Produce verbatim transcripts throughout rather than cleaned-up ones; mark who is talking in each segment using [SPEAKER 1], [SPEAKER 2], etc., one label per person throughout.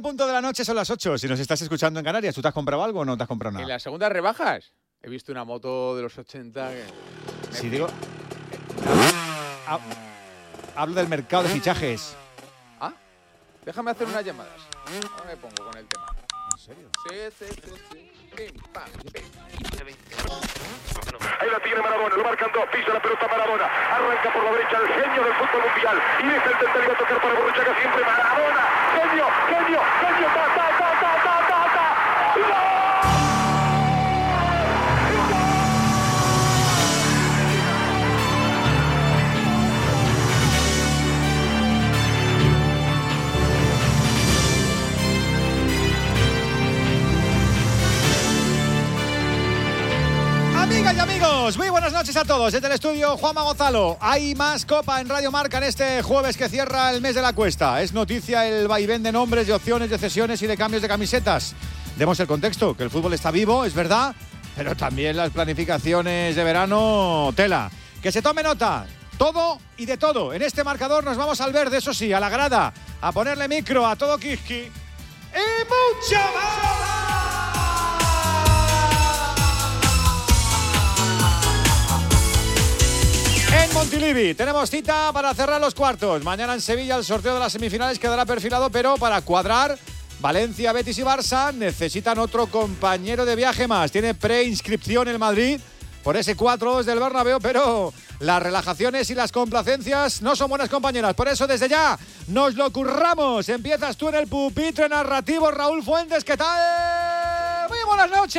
[SPEAKER 1] punto de la noche, son las ocho. Si nos estás escuchando en Canarias, ¿tú te has comprado algo o no te has comprado nada?
[SPEAKER 2] En las segundas rebajas he visto una moto de los ochenta que...
[SPEAKER 1] Si digo... Ha- Hablo del mercado de fichajes.
[SPEAKER 2] Ah, déjame hacer unas llamadas. Ahora me pongo con el tema.
[SPEAKER 1] ¿En serio?
[SPEAKER 2] Sí, sí, sí, sí. Pim, pam, pim.
[SPEAKER 3] Ahí la tiene Maradona, lo marcan dos, pisa la pelota Maradona, arranca por la derecha el genio del fútbol mundial y deja el central y va a tocar para Borruchaga siempre Maradona, genio, genio, genio, ta, ta, ta, ta, ta, ta, ta, ¡gol!
[SPEAKER 1] Amigas y amigos, muy buenas noches a todos. Desde el estudio, Juanma Gonzalo. Hay más Copa en Radio Marca en este jueves que cierra el mes de la cuesta. Es noticia el vaivén de nombres, de opciones, de cesiones y de cambios de camisetas. Demos el contexto, que el fútbol está vivo, es verdad, pero también las planificaciones de verano, tela. Que se tome nota, todo y de todo. En este marcador nos vamos al verde, eso sí, a la grada, a ponerle micro a todo Kiski y mucho más. En Montilivi tenemos cita para cerrar los cuartos. Mañana en Sevilla el sorteo de las semifinales quedará perfilado, pero para cuadrar, Valencia, Betis y Barça necesitan otro compañero de viaje más. Tiene preinscripción el Madrid por ese cuatro dos del Bernabéu, pero las relajaciones y las complacencias no son buenas compañeras. Por eso desde ya nos lo curramos. Empiezas tú en el pupitre narrativo, Raúl Fuentes. ¿Qué tal? Muy buenas noches.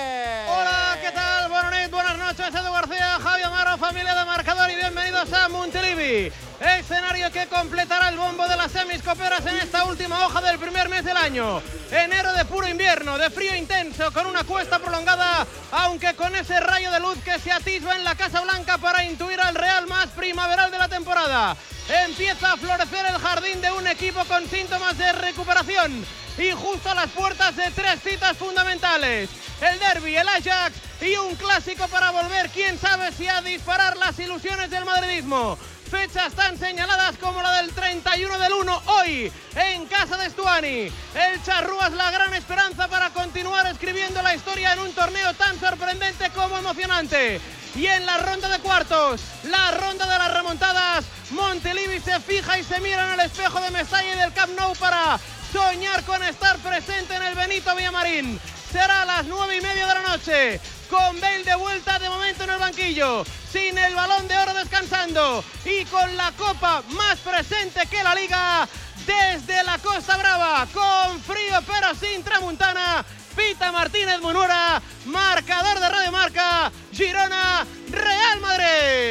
[SPEAKER 4] Hola, ¿qué tal? Buenas noches, buenas noches, Edu García, Javi Amaro, familia de Marcador y bienvenidos a Montilivi. Escenario que completará el bombo de las semis coperas en esta última hoja del primer mes del año. Enero de puro invierno, de frío intenso, con una cuesta prolongada, aunque con ese rayo de luz que se atisba en la Casa Blanca para intuir al Real más primaveral de la temporada. Empieza a florecer el jardín de un equipo con síntomas de recuperación y justo a las puertas de tres citas fundamentales. El derbi, el Ajax y un clásico para volver, quién sabe si a disparar las ilusiones del madridismo. Fechas tan señaladas como la del treinta y uno del uno, hoy en casa de Stuani. El Charrúa es la gran esperanza para continuar escribiendo la historia en un torneo tan sorprendente como emocionante. Y en la ronda de cuartos, la ronda de las remontadas, Montilivi se fija y se mira en el espejo de Mestalla y del Camp Nou para soñar con estar presente en el Benito Villamarín. Será a las nueve y media de la noche, con Bale de vuelta de momento en el banquillo, sin el Balón de Oro descansando y con la Copa más presente que la Liga, desde la Costa Brava, con frío pero sin tramuntana, Pita Martínez Munura, marcador de Radio Marca, Girona, Real Madrid.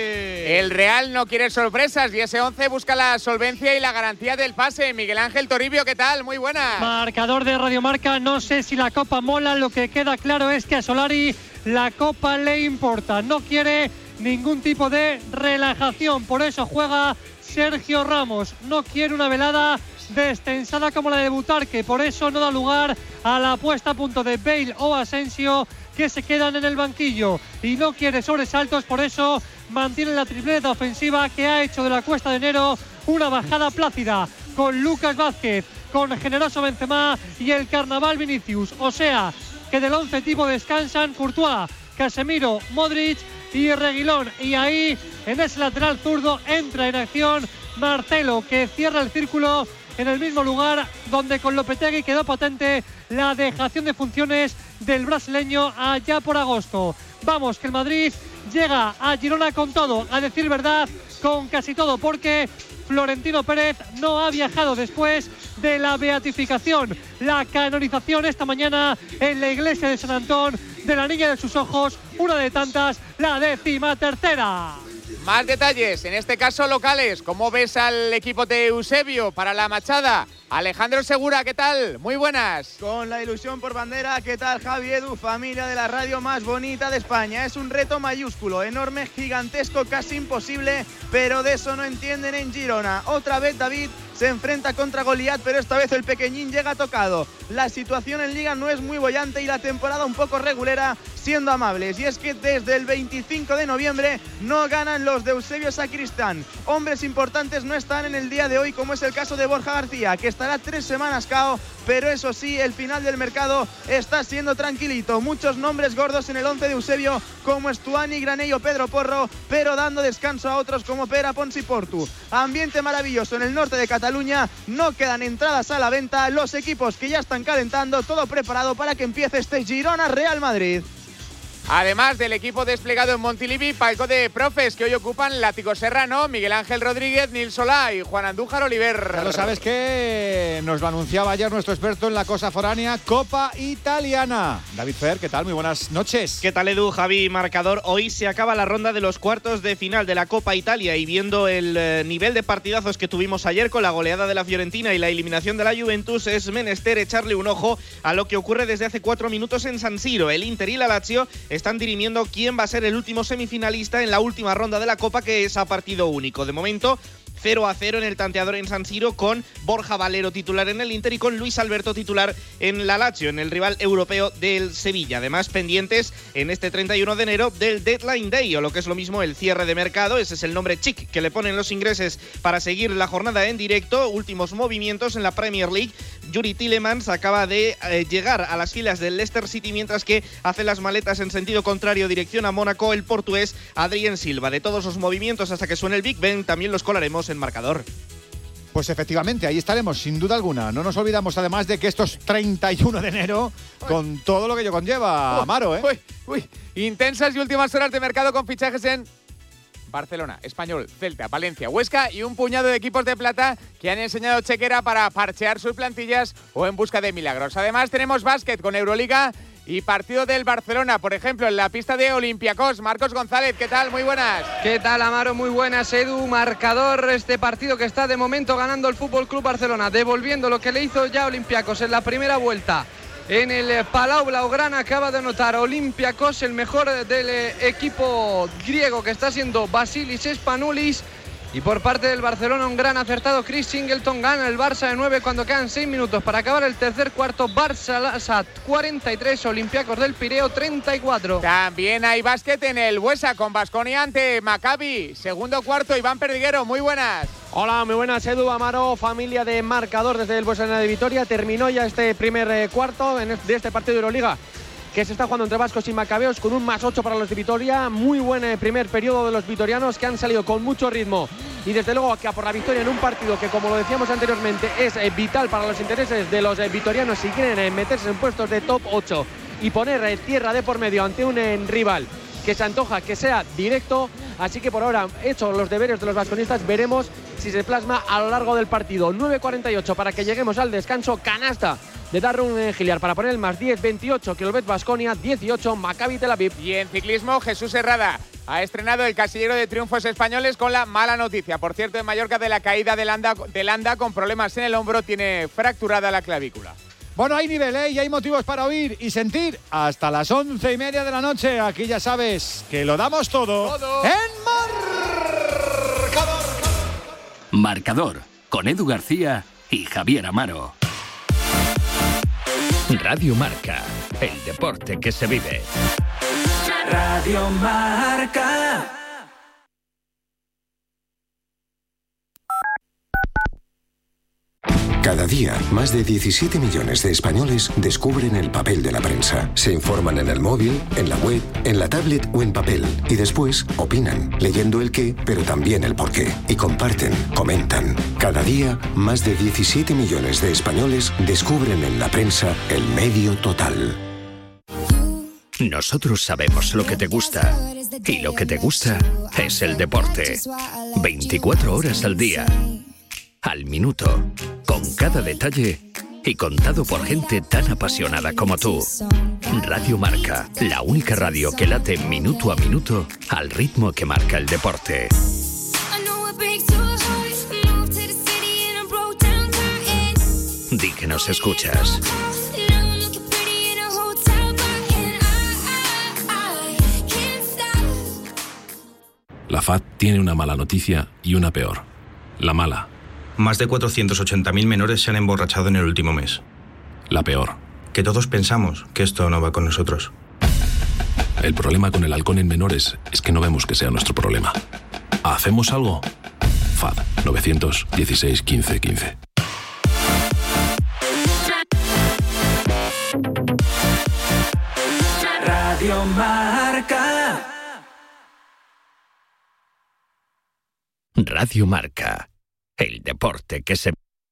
[SPEAKER 2] El Real no quiere sorpresas y ese once busca la solvencia y la garantía del pase. Miguel Ángel Toribio, ¿qué tal? Muy buena.
[SPEAKER 4] Marcador de Radio Marca, no sé si la Copa mola, lo que queda claro es que a Solari la Copa le importa, no quiere ningún tipo de relajación, por eso juega Sergio Ramos, no quiere una velada destensada como la de Butarque, por eso no da lugar a la puesta a punto de Bale o Asensio, que se quedan en el banquillo, y no quiere sobresaltos, por eso mantiene la tripleta ofensiva que ha hecho de la Cuesta de Enero una bajada plácida, con Lucas Vázquez, con Generoso Benzema y el Carnaval Vinicius, o sea que del once tipo descansan Courtois, Casemiro, Modric y Reguilón, y ahí en ese lateral zurdo entra en acción Marcelo, que cierra el círculo en el mismo lugar donde con Lopetegui quedó patente la dejación de funciones del brasileño allá por agosto. Vamos, que el Madrid llega a Girona con todo, a decir verdad, con casi todo, porque Florentino Pérez no ha viajado después de la beatificación, la canonización esta mañana en la iglesia de San Antón de la niña de sus ojos, una de tantas, la décima tercera.
[SPEAKER 2] Más detalles, en este caso locales. ¿Cómo ves al equipo de Eusebio para la machada? Alejandro Segura, ¿qué tal? Muy buenas.
[SPEAKER 5] Con la ilusión por bandera, ¿qué tal, Javi, Edu? Familia de la radio más bonita de España. Es un reto mayúsculo, enorme, gigantesco, casi imposible, pero de eso no entienden en Girona. Otra vez David se enfrenta contra Goliat, pero esta vez el pequeñín llega tocado. La situación en Liga no es muy bollante y la temporada un poco regulera siendo amables. Y es que desde el veinticinco de noviembre no ganan los de Eusebio Sacristán. Hombres importantes no están en el día de hoy, como es el caso de Borja García, que estará tres semanas K O, pero eso sí, el final del mercado está siendo tranquilito. Muchos nombres gordos en el once de Eusebio, como Estuani, Granello, Pedro Porro, pero dando descanso a otros como Pera, Pons y Portu. Ambiente maravilloso en el norte de Cataluña, no quedan entradas a la venta, los equipos que ya están calentando, todo preparado para que empiece este Girona Real Madrid.
[SPEAKER 2] Además del equipo desplegado en Montilivi, palco de profes que hoy ocupan Látigo Serrano, Miguel Ángel Rodríguez, Nil Solá y Juan Andújar Oliver.
[SPEAKER 1] Ya lo sabes que nos lo anunciaba ayer nuestro experto en la cosa foránea, Copa Italiana. David Fer, ¿qué tal? Muy buenas noches.
[SPEAKER 6] ¿Qué tal, Edu, Javi, marcador? Hoy se acaba la ronda de los cuartos de final de la Copa Italia y viendo el eh, nivel de partidazos que tuvimos ayer con la goleada de la Fiorentina y la eliminación de la Juventus, es menester echarle un ojo a lo que ocurre desde hace cuatro minutos en San Siro. El Inter y la Lazio están dirimiendo quién va a ser el último semifinalista en la última ronda de la Copa, que es a partido único. De momento, cero a cero en el tanteador en San Siro, con Borja Valero titular en el Inter y con Luis Alberto titular en la Lazio, en el rival europeo del Sevilla. Además, pendientes en este treinta y uno de enero del Deadline Day, o lo que es lo mismo, el cierre de mercado. Ese es el nombre chic que le ponen los ingleses para seguir la jornada en directo. Últimos movimientos en la Premier League. Yuri Tielemans acaba de eh, llegar a las filas del Leicester City, mientras que hace las maletas en sentido contrario, dirección a Mónaco, el portugués Adrien Silva. De todos los movimientos hasta que suene el Big Ben, también los colaremos en marcador.
[SPEAKER 1] Pues efectivamente, ahí estaremos, sin duda alguna. No nos olvidamos además de que esto es treinta y uno de enero, uy, con todo lo que ello conlleva, uy, Amaro, ¿eh?
[SPEAKER 2] Uy, uy. Intensas y últimas horas de mercado con fichajes en Barcelona, Español, Celta, Valencia, Huesca y un puñado de equipos de plata que han enseñado chequera para parchear sus plantillas o en busca de milagros. Además, tenemos básquet con Euroliga y partido del Barcelona, por ejemplo, en la pista de Olympiacos. Marcos González, ¿qué tal? Muy buenas.
[SPEAKER 7] ¿Qué tal, Amaro? Muy buenas, Edu. Marcador, este partido que está de momento ganando el F C Barcelona, devolviendo lo que le hizo ya Olympiacos en la primera vuelta. En el Palau Blaugrana acaba de anotar Olympiacos, el mejor del equipo griego, que está siendo Basilis Spanoulis. Y por parte del Barcelona, un gran acertado Chris Singleton. Gana el Barça de nueve cuando quedan seis minutos para acabar el tercer cuarto. Barça cuarenta y tres, Olympiacos del Pireo treinta y cuatro.
[SPEAKER 2] También hay básquet en el Buesa con Baskonia ante Maccabi. Segundo cuarto, Iván Perdiguero, muy buenas.
[SPEAKER 8] Hola, muy buenas, Edu, Amaro, familia de marcador desde el Buesa de Vitoria. Terminó ya este primer eh, cuarto en este, de este partido de Euroliga, que se está jugando entre vascos y macabeos, con un más ocho para los de Vitoria. Muy buen eh, primer periodo de los vitorianos, que han salido con mucho ritmo y desde luego que a por la victoria en un partido que, como lo decíamos anteriormente, es eh, vital para los intereses de los eh, vitorianos si quieren eh, meterse en puestos de top ocho y poner eh, tierra de por medio ante un eh, rival que se antoja que sea directo. Así que por ahora, hechos los deberes de los vasconistas, veremos si se plasma a lo largo del partido. nueve cuarenta y ocho para que lleguemos al descanso. Canasta de Darun Giliar para poner el más diez, veintiocho Kilobet Baskonia, dieciocho Maccabi Tel Aviv.
[SPEAKER 2] Y en ciclismo, Jesús Herrada ha estrenado el casillero de triunfos españoles con la mala noticia. Por cierto, en Mallorca, de la caída de Landa, de Landa con problemas en el hombro, tiene fracturada la clavícula.
[SPEAKER 1] Bueno, hay nivel, ¿eh? Y hay motivos para oír y sentir hasta las once y media de la noche. Aquí ya sabes que lo damos todo, todo. En Marcador.
[SPEAKER 9] Marcador, con Edu García y Javier Amaro. Radio Marca, el deporte que se vive. Radio Marca.
[SPEAKER 10] Cada día, más de diecisiete millones de españoles descubren el papel de la prensa. Se informan en el móvil, en la web, en la tablet o en papel. Y después opinan, leyendo el qué, pero también el por qué. Y comparten, comentan. Cada día, más de diecisiete millones de españoles descubren en la prensa el medio total.
[SPEAKER 9] Nosotros sabemos lo que te gusta. Y lo que te gusta es el deporte. veinticuatro horas al día. Al minuto, con cada detalle y contado por gente tan apasionada como tú. Radio Marca, la única radio que late minuto a minuto al ritmo que marca el deporte. Di que nos escuchas.
[SPEAKER 11] La F A D tiene una mala noticia y una peor. La mala.
[SPEAKER 12] Más de cuatrocientos ochenta mil menores se han emborrachado en el último mes.
[SPEAKER 11] La peor.
[SPEAKER 12] Que todos pensamos que esto no va con nosotros.
[SPEAKER 11] El problema con el halcón en menores es que no vemos que sea nuestro problema. ¿Hacemos algo? F A D nueve uno seis, quince, quince.
[SPEAKER 13] Radio Marca.
[SPEAKER 9] Radio Marca. El deporte que se...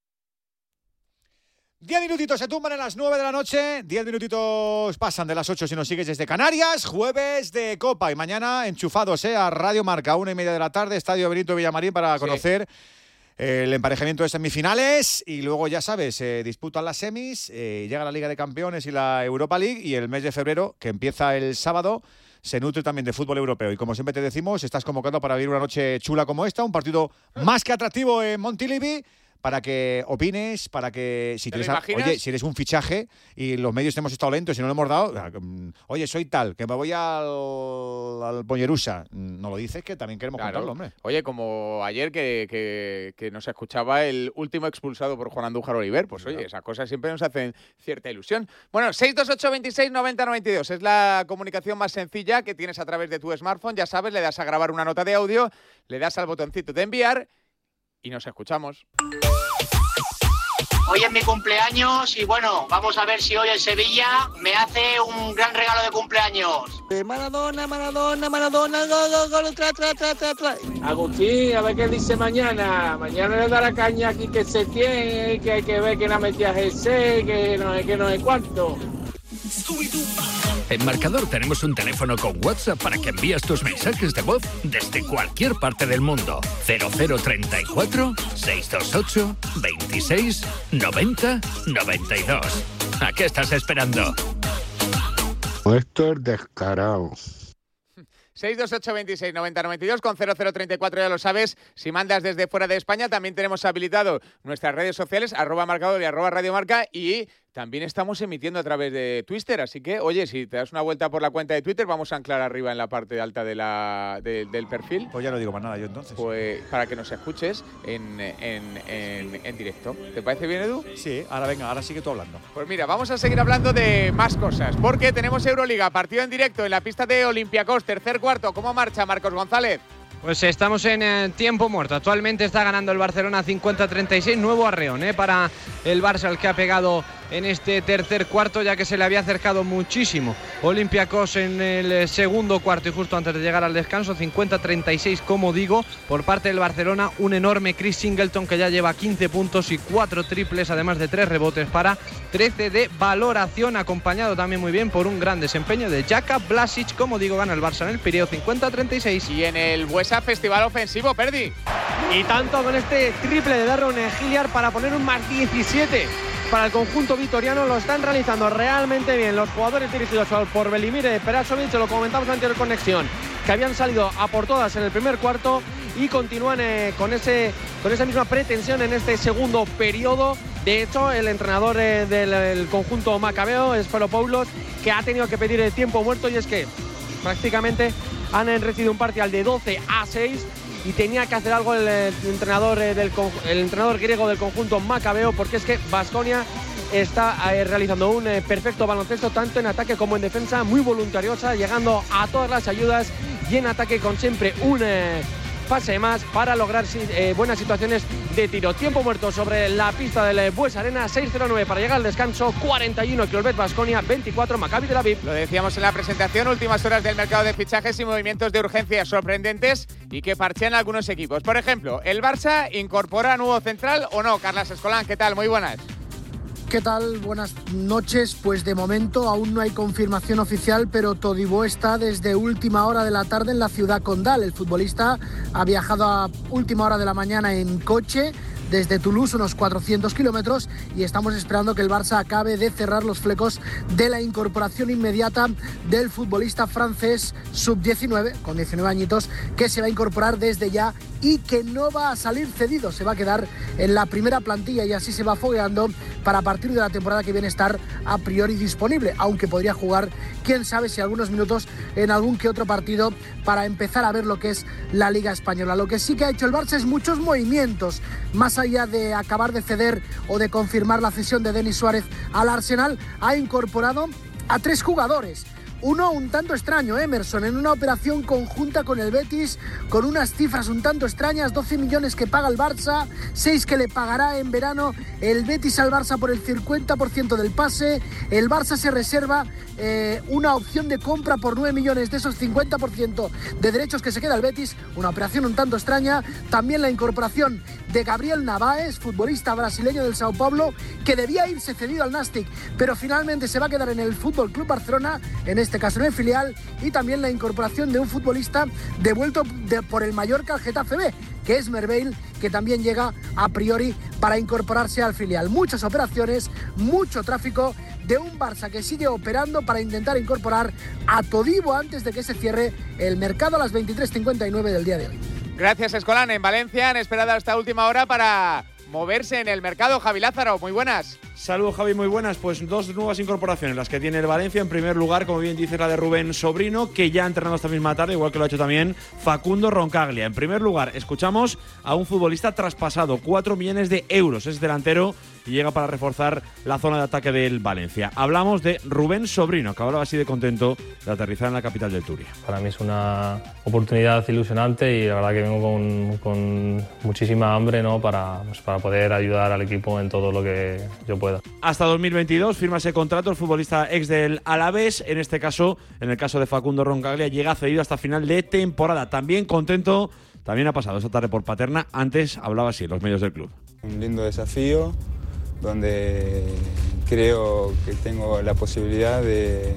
[SPEAKER 1] Diez minutitos se tumban en las nueve de la noche. Diez minutitos pasan de las ocho si nos sigues desde Canarias. Jueves de Copa. Y mañana enchufados eh, a Radio Marca. Una y media de la tarde. Estadio Benito Villamarín para conocer sí. el emparejamiento de semifinales. Y luego, ya sabes, se eh, disputan las semis. Eh, llega la Liga de Campeones y la Europa League. Y el mes de febrero, que empieza el sábado, se nutre también de fútbol europeo. Y como siempre te decimos, estás convocado para vivir una noche chula como esta. Un partido más que atractivo en Montilivi. Para que opines, para que si tienes a, oye, si eres un fichaje y los medios hemos estado lentos y no lo hemos dado, oye, soy tal, que me voy al, al Pollerusa, no lo dices, que también queremos claro. contarlo, hombre.
[SPEAKER 2] Oye, como ayer que, que, que nos escuchaba el último expulsado por Juan Andújar Oliver, pues claro. oye, esas cosas siempre nos hacen cierta ilusión. Bueno, seis dos ocho, veintiséis, noventa, noventa y dos es la comunicación más sencilla que tienes a través de tu smartphone, ya sabes, le das a grabar una nota de audio, le das al botoncito de enviar y nos escuchamos.
[SPEAKER 14] Hoy es mi cumpleaños y bueno, vamos a ver si hoy el Sevilla me hace un gran regalo de cumpleaños.
[SPEAKER 15] Maradona, Maradona, Maradona, gol, gol, gol, tra, tra, tra, tra, tra.
[SPEAKER 16] Agustín, a ver qué dice mañana. Mañana le dará caña aquí que se tiene, que hay que ver que la metía G C, que no es que no es cuánto.
[SPEAKER 9] En Marcador tenemos un teléfono con WhatsApp para que envíes tus mensajes de voz desde cualquier parte del mundo. cero cero treinta y cuatro, seiscientos veintiocho, veintiséis, noventa, noventa y dos. ¿A qué estás esperando?
[SPEAKER 17] Esto es descarado.
[SPEAKER 2] seis dos ocho, veintiséis, noventa, noventa y dos con cero cero treinta y cuatro, ya lo sabes. Si mandas desde fuera de España, también tenemos habilitado nuestras redes sociales, arroba marcador y arroba radio marca, y también estamos emitiendo a través de Twitter. Así que, oye, si te das una vuelta por la cuenta de Twitter, vamos a anclar arriba en la parte alta de la, de, del perfil.
[SPEAKER 1] Pues ya no digo más nada yo entonces.
[SPEAKER 2] Pues para que nos escuches en, en, en, en directo. ¿Te parece bien, Edu?
[SPEAKER 1] Sí, ahora venga, ahora sigue tú hablando.
[SPEAKER 2] Pues mira, vamos a seguir hablando de más cosas, porque tenemos Euroliga, partido en directo en la pista de Olympiacos, tercer cuarto. ¿Cómo marcha, Marcos González?
[SPEAKER 7] Pues estamos en eh, tiempo muerto. Actualmente está ganando el Barcelona cincuenta a treinta y seis. Nuevo arreón eh, para el Barça, el que ha pegado en este tercer cuarto, ya que se le había acercado muchísimo Olympiacos en el segundo cuarto y justo antes de llegar al descanso. cincuenta a treinta y seis, como digo, por parte del Barcelona. Un enorme Chris Singleton, que ya lleva quince puntos y cuatro triples, además de tres rebotes para trece de valoración, acompañado también muy bien por un gran desempeño de Jaka Blasic. Como digo, gana el Barça en el Pireo cincuenta a treinta y seis.
[SPEAKER 2] Y en el Buesa Festival Ofensivo, Perdi.
[SPEAKER 8] Y tanto con este triple de Darron Hilliard para poner un más diecisiete para el conjunto vitoriano. Lo están realizando realmente bien los jugadores dirigidos por Velimir Perasovic. Lo comentamos antes de conexión, que habían salido a por todas en el primer cuarto y continúan eh, con, ese, con esa misma pretensión en este segundo periodo. De hecho, el entrenador eh, del el conjunto macabeo, Sferopoulos, que ha tenido que pedir el tiempo muerto, y es que prácticamente han recibido un parcial de doce a seis y tenía que hacer algo el, el, entrenador, eh, del, el entrenador griego del conjunto macabeo, porque es que Baskonia está eh, realizando un eh, perfecto baloncesto, tanto en ataque como en defensa, muy voluntariosa, llegando a todas las ayudas, y en ataque con siempre un eh, pase más para lograr eh, buenas situaciones de tiro. Tiempo muerto sobre la pista del Bues Arena, seis cero nueve para llegar al descanso, cuarenta y uno Clorvet Baskonia, veinticuatro Maccabi Tel Aviv.
[SPEAKER 2] Lo decíamos en la presentación, últimas horas del mercado de fichajes y movimientos de urgencia sorprendentes y que parchean algunos equipos. Por ejemplo, ¿el Barça incorpora nuevo central o no? Carlas Escolán, ¿qué tal? Muy buenas.
[SPEAKER 18] ¿Qué tal? Buenas noches. Pues de momento aún no hay confirmación oficial, pero Todibo está desde última hora de la tarde en la ciudad condal. El futbolista ha viajado a última hora de la mañana en coche desde Toulouse, unos cuatrocientos kilómetros, y estamos esperando que el Barça acabe de cerrar los flecos de la incorporación inmediata del futbolista francés sub diecinueve, con diecinueve añitos, que se va a incorporar desde ya y que no va a salir cedido, se va a quedar en la primera plantilla y así se va fogueando para a partir de la temporada que viene estar a priori disponible, aunque podría jugar, quién sabe, si algunos minutos en algún que otro partido para empezar a ver lo que es la Liga Española. Lo que sí que ha hecho el Barça es muchos movimientos, más allá de acabar de ceder o de confirmar la cesión de Denis Suárez al Arsenal, ha incorporado a tres jugadores. Uno un tanto extraño, Emerson, en una operación conjunta con el Betis, con unas cifras un tanto extrañas, doce millones que paga el Barça, seis que le pagará en verano el Betis al Barça por el cincuenta por ciento del pase. El Barça se reserva eh, una opción de compra por nueve millones de esos cincuenta por ciento de derechos que se queda el Betis, una operación un tanto extraña. También la incorporación de Gabriel Navaes, futbolista brasileño del Sao Paulo, que debía irse cedido al Nastic, pero finalmente se va a quedar en el Fútbol Club Barcelona, en este caso en el filial, y también la incorporación de un futbolista devuelto de, por el Mallorca al Getafe B, que es Merveil, que también llega a priori para incorporarse al filial. Muchas operaciones, mucho tráfico de un Barça que sigue operando para intentar incorporar a Todibo antes de que se cierre el mercado a las veintitrés cincuenta y nueve del día de hoy.
[SPEAKER 2] Gracias, Escolán. En Valencia han esperado hasta última hora para moverse en el mercado. Javi Lázaro, muy buenas.
[SPEAKER 19] Saludos, Javi, muy buenas. Pues dos nuevas incorporaciones, las que tiene el Valencia. En primer lugar, como bien dices, la de Rubén Sobrino, que ya ha entrenado esta misma tarde, igual que lo ha hecho también Facundo Roncaglia. En primer lugar, escuchamos a un futbolista traspasado, cuatro millones de euros. Es delantero y llega para reforzar la zona de ataque del Valencia. Hablamos de Rubén Sobrino, que hablaba así de contento de aterrizar en la capital del Turia.
[SPEAKER 20] Para mí es una oportunidad ilusionante y la verdad que vengo con, con muchísima hambre, ¿no? para, pues, para poder ayudar al equipo en todo lo que yo pueda.
[SPEAKER 19] Hasta dos mil veintidós firma ese contrato el futbolista ex del Alavés. En este caso, en el caso de Facundo Roncaglia, llega cedido hasta final de temporada. También contento, también ha pasado esta tarde por Paterna. Antes hablaba así en los medios del club.
[SPEAKER 21] Un lindo desafío donde creo que tengo la posibilidad de,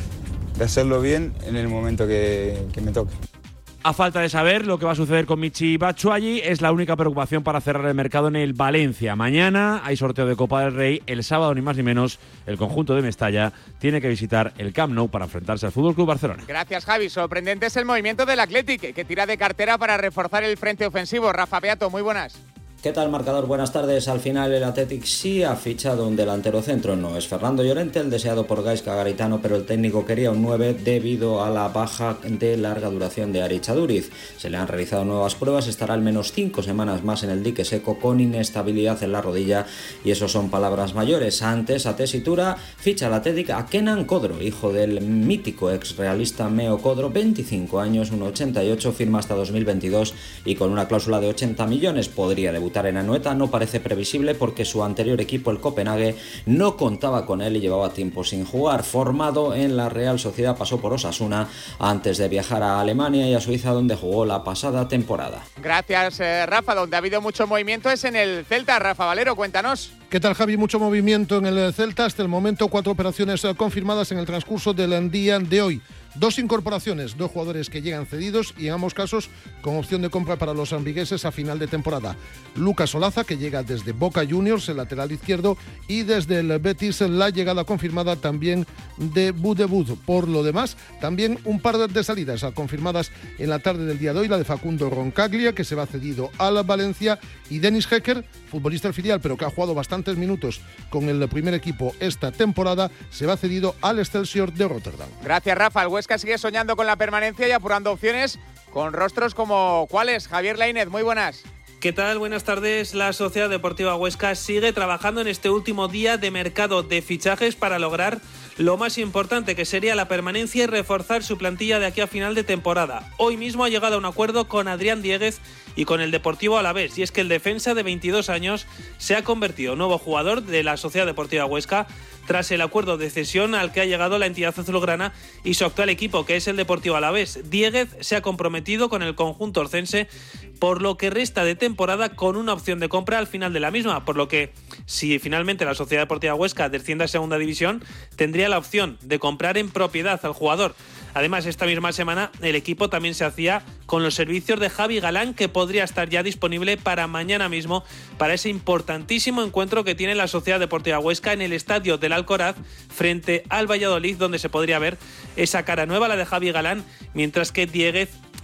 [SPEAKER 21] de hacerlo bien en el momento que, que me toque.
[SPEAKER 19] A falta de saber lo que va a suceder con Michy Batshuayi, es la única preocupación para cerrar el mercado en el Valencia. Mañana hay sorteo de Copa del Rey. El sábado, ni más ni menos, el conjunto de Mestalla tiene que visitar el Camp Nou para enfrentarse al F C Barcelona.
[SPEAKER 2] Gracias, Javi. Sorprendente es el movimiento del Athletic, que tira de cartera para reforzar el frente ofensivo. Rafa Beato, muy buenas.
[SPEAKER 22] ¿Qué tal, marcador? Buenas tardes. Al final el Athletic sí ha fichado un delantero centro. No es Fernando Llorente, el deseado por Gaizka Garitano, pero el técnico quería un nueve debido a la baja de larga duración de Aritz Aduriz. Se le han realizado nuevas pruebas, estará al menos cinco semanas más en el dique seco con inestabilidad en la rodilla y eso son palabras mayores. Antes, a tesitura, ficha el Athletic a Kenan Codro, hijo del mítico ex realista Meo Codro, veinticinco años, uno ochenta y ocho, firma hasta dos mil veintidós y con una cláusula de ochenta millones podría debutar en Anoeta. No parece previsible porque su anterior equipo, el Copenhague, no contaba con él y llevaba tiempo sin jugar. Formado en la Real Sociedad, pasó por Osasuna antes de viajar a Alemania y a Suiza, donde jugó la pasada temporada.
[SPEAKER 2] Gracias, eh, Rafa. Donde ha habido mucho movimiento es en el Celta. Rafa Valero, cuéntanos.
[SPEAKER 23] ¿Qué tal, Javi? Mucho movimiento en el Celta. Hasta el momento, cuatro operaciones confirmadas en el transcurso del día de hoy. Dos incorporaciones, dos jugadores que llegan cedidos y en ambos casos con opción de compra para los ambigueses a final de temporada. Lucas Olaza, que llega desde Boca Juniors, el lateral izquierdo, y desde el Betis la llegada confirmada también de Budebud. Por lo demás, también un par de salidas confirmadas en la tarde del día de hoy, la de Facundo Roncaglia, que se va cedido a la Valencia, y Dennis Hecker, futbolista del filial, pero que ha jugado bastantes minutos con el primer equipo esta temporada, se va cedido al Excelsior de Rotterdam.
[SPEAKER 2] Gracias, Rafa. El Huesca sigue soñando con la permanencia y apurando opciones con rostros como ¿cuáles? Javier Lainez, muy buenas.
[SPEAKER 24] ¿Qué tal? Buenas tardes. La Sociedad Deportiva Huesca sigue trabajando en este último día de mercado de fichajes para lograr lo más importante, que sería la permanencia y reforzar su plantilla de aquí a final de temporada. Hoy mismo ha llegado a un acuerdo con Adrián Dieguez y con el Deportivo Alavés, y es que el defensa de veintidós años se ha convertido en nuevo jugador de la Sociedad Deportiva Huesca tras el acuerdo de cesión al que ha llegado la entidad azulgrana y su actual equipo, que es el Deportivo Alavés. Dieguez se ha comprometido con el conjunto orcense por lo que resta de temporada con una opción de compra al final de la misma, por lo que si finalmente la Sociedad Deportiva Huesca desciende a segunda división, tendría la opción de comprar en propiedad al jugador. Además, esta misma semana el equipo también se hacía con los servicios de Javi Galán, que podría estar ya disponible para mañana mismo para ese importantísimo encuentro que tiene la Sociedad Deportiva Huesca en el estadio del Alcoraz frente al Valladolid, donde se podría ver esa cara nueva, la de Javi Galán, mientras que Dieguez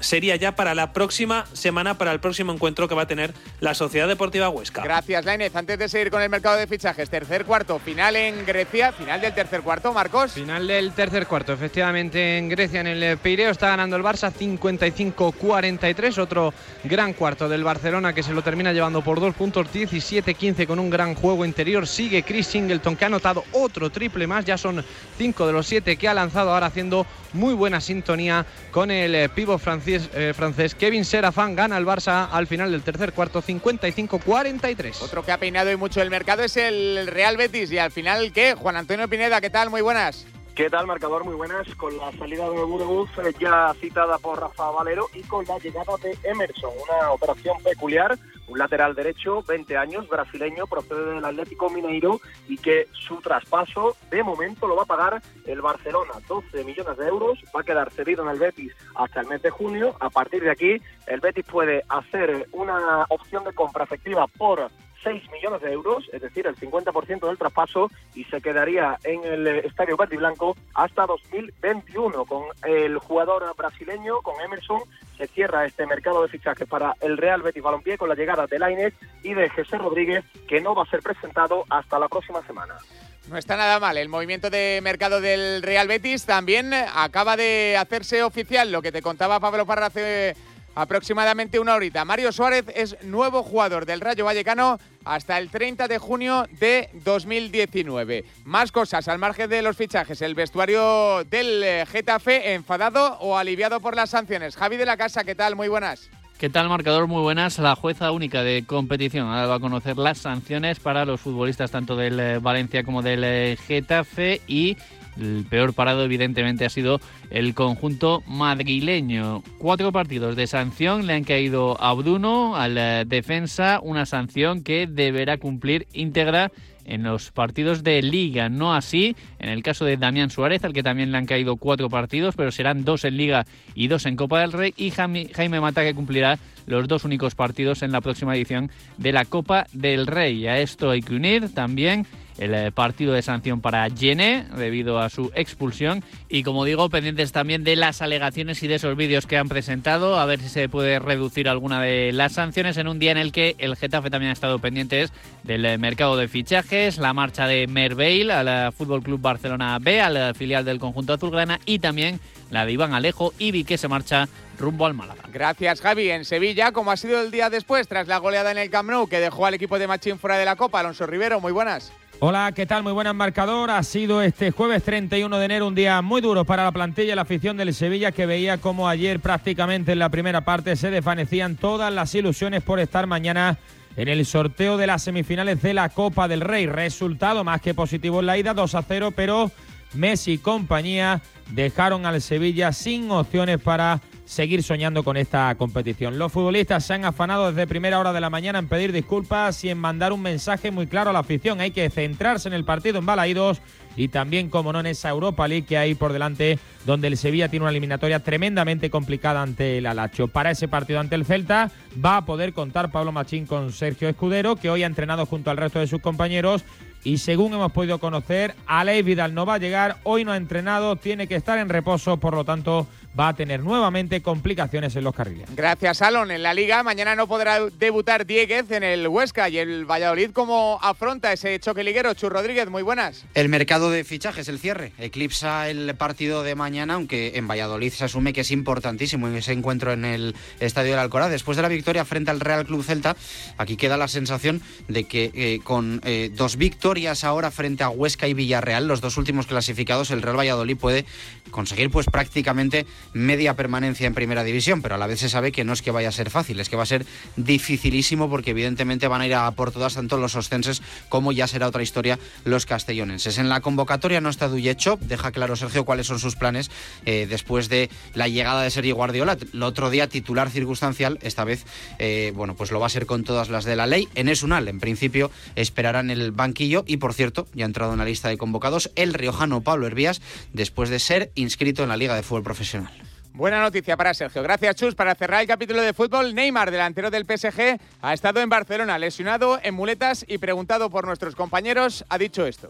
[SPEAKER 24] sería ya para la próxima semana, para el próximo encuentro que va a tener la Sociedad Deportiva Huesca.
[SPEAKER 2] Gracias, Lainez. Antes de seguir con el mercado de fichajes, tercer cuarto, final en Grecia, final del tercer cuarto, Marcos.
[SPEAKER 7] Final del tercer cuarto, efectivamente en Grecia, en el Pireo, está ganando el Barça cincuenta y cinco cuarenta y tres, otro gran cuarto del Barcelona que se lo termina llevando por dos puntos, diecisiete quince con un gran juego interior. Sigue Chris Singleton, que ha anotado otro triple más, ya son cinco de los siete que ha lanzado, ahora haciendo muy buena sintonía con el pívot francés, eh, francés Kevin Serafán. Gana el Barça al final del tercer cuarto cincuenta y cinco cuarenta y tres.
[SPEAKER 2] Otro que ha peinado y mucho el mercado es el Real Betis. Y al final, ¿qué? Juan Antonio Pineda, ¿qué tal? Muy buenas.
[SPEAKER 3] ¿Qué tal, marcador? Muy buenas. Con la salida de Burgos ya citada por Rafa Valero y con la llegada de Emerson, una operación peculiar, un lateral derecho, veinte años, brasileño, procede del Atlético Mineiro y que su traspaso de momento lo va a pagar el Barcelona, doce millones de euros, va a quedar cedido en el Betis hasta el mes de junio. A partir de aquí el Betis puede hacer una opción de compra efectiva por seis millones de euros, es decir, el cincuenta por ciento del traspaso, y se quedaría en el Estadio Verde y Blanco hasta dos mil veintiuno. Con el jugador brasileño, con Emerson, se cierra este mercado de fichajes para el Real Betis Balompié con la llegada de Lainez y de José Rodríguez, que no va a ser presentado hasta la próxima semana.
[SPEAKER 2] No está nada mal el movimiento de mercado del Real Betis. También acaba de hacerse oficial lo que te contaba Pablo Parra hace aproximadamente una horita. Mario Suárez es nuevo jugador del Rayo Vallecano hasta el treinta de junio de dos mil diecinueve. Más cosas al margen de los fichajes. El vestuario del Getafe, enfadado o aliviado por las sanciones. Javi de la Casa, ¿qué tal? Muy buenas.
[SPEAKER 4] ¿Qué tal, marcador? Muy buenas. La jueza única de competición ha dado a conocer las sanciones para los futbolistas tanto del Valencia como del Getafe, y el peor parado evidentemente ha sido el conjunto madrileño. Cuatro partidos de sanción le han caído a Bruno, al defensa, una sanción que deberá cumplir íntegra en los partidos de Liga, no así en el caso de Damián Suárez, al que también le han caído cuatro partidos, pero serán dos en Liga y dos en Copa del Rey, y Jaime Mata, que cumplirá los dos únicos partidos en la próxima edición de la Copa del Rey. A esto hay que unir también el partido de sanción para Gené debido a su expulsión, y como digo, pendientes también de las alegaciones y de esos vídeos que han presentado, a ver si se puede reducir alguna de las sanciones en un día en el que el Getafe también ha estado pendientes del mercado de fichajes, la marcha de Merveil al Fútbol Club Barcelona B, al filial del conjunto azulgrana, y también la de Iván Alejo Ibi, que se marcha rumbo al Málaga.
[SPEAKER 2] Gracias, Javi. En Sevilla, ¿cómo ha sido el día después tras la goleada en el Camp Nou que dejó al equipo de Machín fuera de la Copa? Alonso Rivero, muy buenas.
[SPEAKER 5] Hola, ¿qué tal? Muy buen marcador. Ha sido este jueves treinta y uno de enero un día muy duro para la plantilla y la afición del Sevilla, que veía como ayer prácticamente en la primera parte se desvanecían todas las ilusiones por estar mañana en el sorteo de las semifinales de la Copa del Rey. Resultado más que positivo en la ida, dos a cero, pero Messi y compañía dejaron al Sevilla sin opciones para seguir soñando con esta competición. Los futbolistas se han afanado desde primera hora de la mañana en pedir disculpas y en mandar un mensaje muy claro a la afición. Hay que centrarse en el partido en Balaídos y también, como no, en esa Europa League que hay por delante, donde el Sevilla tiene una eliminatoria tremendamente complicada ante el Alacho. Para ese partido ante el Celta va a poder contar Pablo Machín con Sergio Escudero, que hoy ha entrenado junto al resto de sus compañeros, y según hemos podido conocer, Aleix Vidal no va a llegar, hoy no ha entrenado, tiene que estar en reposo, por lo tanto va a tener nuevamente complicaciones en los carriles.
[SPEAKER 2] Gracias, Alon. En la Liga mañana no podrá debutar Dieguez en el Huesca, y el Valladolid, ¿cómo afronta ese choque liguero? Chu Rodríguez, muy buenas.
[SPEAKER 6] El mercado de fichajes, el cierre, eclipsa el partido de mañana, aunque en Valladolid se asume que es importantísimo ese encuentro en el Estadio del Alcoraz. Después de la victoria frente al Real Club Celta, aquí queda la sensación de que eh, con eh, dos victorias ahora frente a Huesca y Villarreal, los dos últimos clasificados, el Real Valladolid puede conseguir pues prácticamente media permanencia en primera división, pero a la vez se sabe que no es que vaya a ser fácil, es que va a ser dificilísimo, porque evidentemente van a ir a por todas tanto los oscenses como ya será otra historia los castellonenses. En la convocatoria no está Duyecho, deja claro Sergio cuáles son sus planes eh, después de la llegada de Sergi Guardiola. El otro día titular circunstancial, esta vez eh, bueno, pues lo va a ser con todas las de la ley. Enes Unal, en principio, esperará en el banquillo, y por cierto, ya ha entrado en la lista de convocados el riojano Pablo Hervías, después de ser inscrito en la Liga de Fútbol Profesional.
[SPEAKER 2] Buena noticia para Sergio. Gracias, Chus. Para cerrar el capítulo de fútbol, Neymar, delantero del P S G, ha estado en Barcelona, lesionado en muletas, y preguntado por nuestros compañeros, ha dicho esto.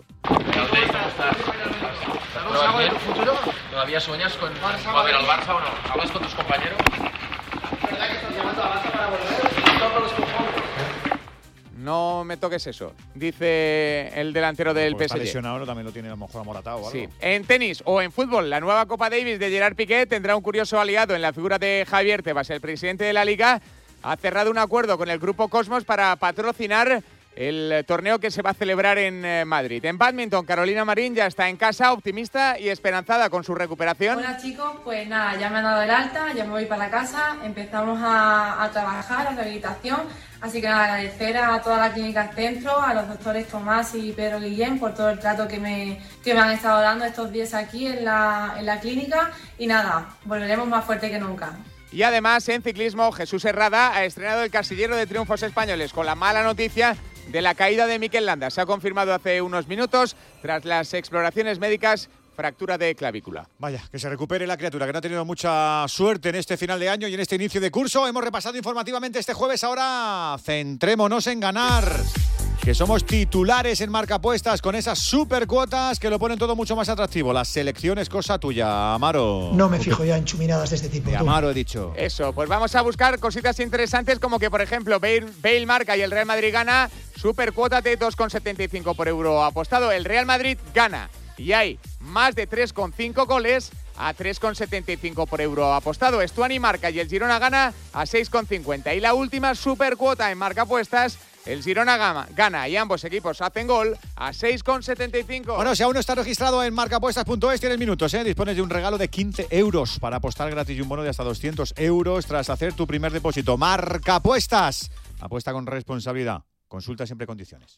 [SPEAKER 25] ¿Todavía sueñas con volver al Barça o no? ¿Hablas con tus compañeros?
[SPEAKER 2] No me toques eso, dice el delantero del
[SPEAKER 1] Porque
[SPEAKER 2] P S G.
[SPEAKER 1] Está lesionado, también lo tiene a lo mejor amoratado o algo.
[SPEAKER 2] Sí. En tenis o en fútbol, la nueva Copa Davis de Gerard Piqué tendrá un curioso aliado en la figura de Javier Tebas. El presidente de la Liga ha cerrado un acuerdo con el Grupo Cosmos para patrocinar el torneo que se va a celebrar en eh, Madrid. En bádminton, Carolina Marín ya está en casa, optimista y esperanzada con su recuperación.
[SPEAKER 10] Hola chicos, pues nada, ya me han dado el alta, ya me voy para la casa, empezamos a, a trabajar, a rehabilitación, así que nada, agradecer a toda la clínica Centro, a los doctores Tomás y Pedro Guillén por todo el trato que me, que me han estado dando estos días aquí en la, en la clínica y nada, volveremos más fuerte que nunca.
[SPEAKER 2] Y además, en ciclismo, Jesús Herrada ha estrenado el casillero de triunfos españoles con la mala noticia de la caída de Mikel Landa. Se ha confirmado hace unos minutos, tras las exploraciones médicas, fractura de clavícula.
[SPEAKER 1] Vaya, que se recupere la criatura, que no ha tenido mucha suerte en este final de año y en este inicio de curso. Hemos repasado informativamente este jueves. Ahora centrémonos en ganar, que somos titulares en Marcapuestas con esas super cuotas que lo ponen todo mucho más atractivo. La selección es cosa tuya, Amaro.
[SPEAKER 11] No me fijo ya en chuminadas de este tipo.
[SPEAKER 1] De Amaro he dicho.
[SPEAKER 2] Eso, pues vamos a buscar cositas interesantes como que, por ejemplo, Bale, Bale marca y el Real Madrid gana. Super cuota de dos coma setenta y cinco por euro apostado. El Real Madrid gana y hay más de tres coma cinco goles a tres coma setenta y cinco por euro apostado. Estuani marca y el Girona gana a seis coma cincuenta. Y la última super cuota en Marcapuestas, el Girona gana, gana y ambos equipos hacen gol a seis coma setenta y cinco.
[SPEAKER 1] Bueno, si aún no está registrado en marcapuestas punto es, tienes minutos, ¿eh? Dispones de un regalo de quince euros para apostar gratis y un bono de hasta doscientos euros tras hacer tu primer depósito. Marcapuestas. Apuesta con responsabilidad. Consulta siempre condiciones.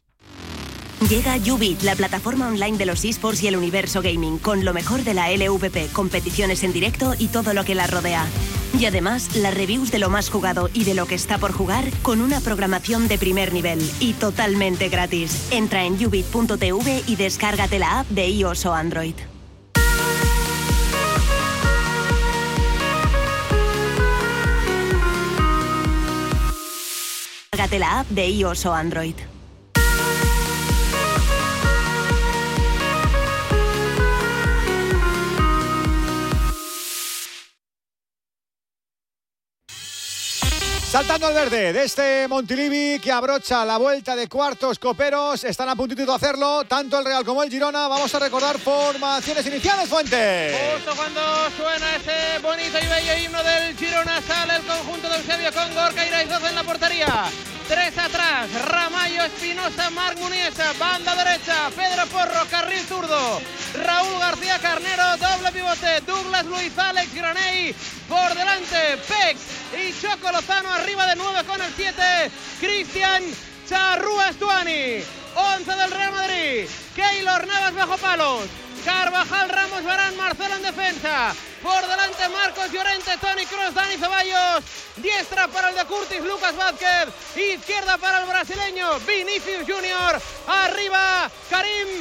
[SPEAKER 12] Llega Ubit, la plataforma online de los eSports y el universo gaming, con lo mejor de la L V P, competiciones en directo y todo lo que la rodea. Y además, las reviews de lo más jugado y de lo que está por jugar, con una programación de primer nivel y totalmente gratis. Entra en ubit punto t v y descárgate la app de iOS o Android. Descárgate la app de iOS o Android.
[SPEAKER 1] Saltando al verde de este Montilivi que abrocha la vuelta de cuartos coperos. Están a puntito de hacerlo, tanto el Real como el Girona. Vamos a recordar formaciones iniciales, Fuentes.
[SPEAKER 7] Justo cuando suena ese bonito y bello himno del Girona, sale el conjunto de Eusebio con Gorka Iraizoz en la portería. Tres atrás, Ramallo, Espinosa, Marc Muniesa, banda derecha, Pedro Porro, carril zurdo, Raúl García Carnero, doble pivote, Douglas Luiz, Alex Graney, por delante, Pex y Choco Lozano, arriba de nueve con el siete, Cristian Charrúa Estuani, once del Real Madrid, Keylor Navas bajo palos, Carvajal, Ramos, Varane, Marcelo en defensa. Por delante Marcos Llorente, Toni Kroos, Dani Ceballos. Diestra para el de Curtis, Lucas Vázquez. Izquierda para el brasileño, Vinicius Junior. Arriba, Karim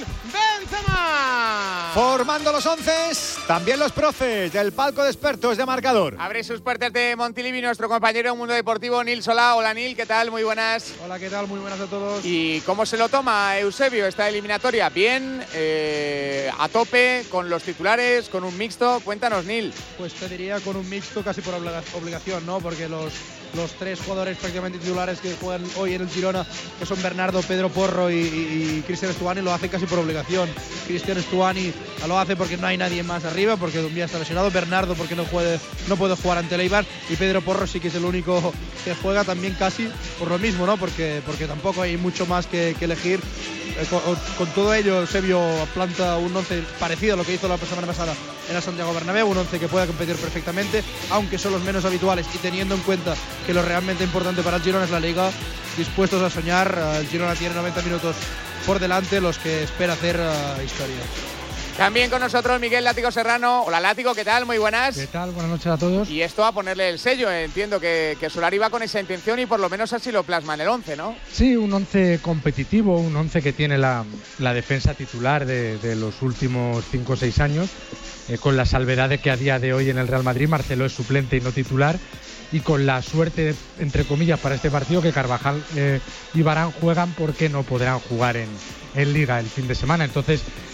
[SPEAKER 7] Benzema.
[SPEAKER 1] Formando los once, también los profes del palco de expertos de marcador.
[SPEAKER 2] Abre sus puertas de Montilivi nuestro compañero en Mundo Deportivo, Nil Solá. Hola Nil, ¿qué tal? Muy buenas.
[SPEAKER 13] Hola, ¿qué tal? Muy buenas a todos.
[SPEAKER 2] ¿Y cómo se lo toma Eusebio esta eliminatoria? Bien, eh, a tope, con los titulares, con un mixto. Cuéntanos, Nil.
[SPEAKER 13] Pues te diría con un mixto casi por obligación, ¿no? Porque los, los tres jugadores prácticamente titulares que juegan hoy en el Girona, que son Bernardo, Pedro Porro y, y, y Cristian Estuani, lo hacen casi por obligación. Cristian Estuani lo hace porque no hay nadie más arriba, porque Dumbia está lesionado. Bernardo porque no puede, no puede jugar ante el Eibar. Y Pedro Porro sí que es el único que juega también casi por lo mismo, ¿no? Porque, porque tampoco hay mucho más que, que elegir. Eh, con, con todo ello, Eusebio planta un once parecido a lo que hizo la semana pasada en el Santiago Bernabéu, un once que pueda competir perfectamente, aunque son los menos habituales, y teniendo en cuenta que lo realmente importante para el Girona es la Liga, dispuestos a soñar. El Girona tiene noventa minutos por delante, los que espera hacer uh, historia.
[SPEAKER 2] También con nosotros Miguel Látigo Serrano. Hola Látigo, ¿qué tal? Muy buenas.
[SPEAKER 25] ¿Qué tal? Buenas noches a todos.
[SPEAKER 2] Y esto a ponerle el sello, entiendo que, que Solari va con esa intención y por lo menos así lo plasma en el once, ¿no?
[SPEAKER 25] Sí, un once competitivo, un once que tiene la, la defensa titular de, de los últimos cinco o seis años, eh, con la salvedad de que a día de hoy en el Real Madrid Marcelo es suplente y no titular, y con la suerte, entre comillas, para este partido que Carvajal eh, y Varane juegan porque no podrán jugar en, en Liga el fin de semana. Entonces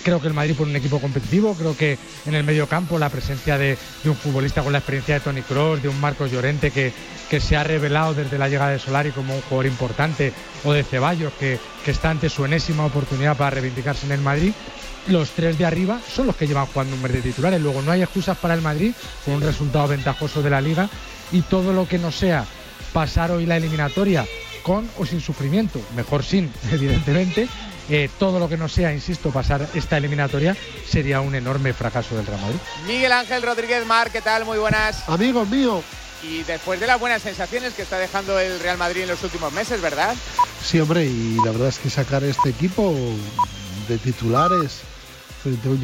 [SPEAKER 25] Creo que el Madrid pone un equipo competitivo, creo que en el medio campo la presencia de, de un futbolista con la experiencia de Toni Kroos, de un Marcos Llorente que, que se ha revelado desde la llegada de Solari como un jugador importante, o de Ceballos que, que está ante su enésima oportunidad para reivindicarse en el Madrid. Los tres de arriba son los que llevan jugando un mes de titulares. Luego no hay excusas para el Madrid con un resultado ventajoso de la Liga, y todo lo que no sea pasar hoy la eliminatoria con o sin sufrimiento, mejor sin, evidentemente, eh, todo lo que no sea, insisto, pasar esta eliminatoria sería un enorme fracaso del Real Madrid.
[SPEAKER 2] Miguel Ángel Rodríguez Mar, ¿qué tal? Muy buenas.
[SPEAKER 23] Amigos míos.
[SPEAKER 2] Y después de las buenas sensaciones que está dejando el Real Madrid en los últimos meses, ¿verdad?
[SPEAKER 23] Sí, hombre, y la verdad es que sacar este equipo de titulares frente a un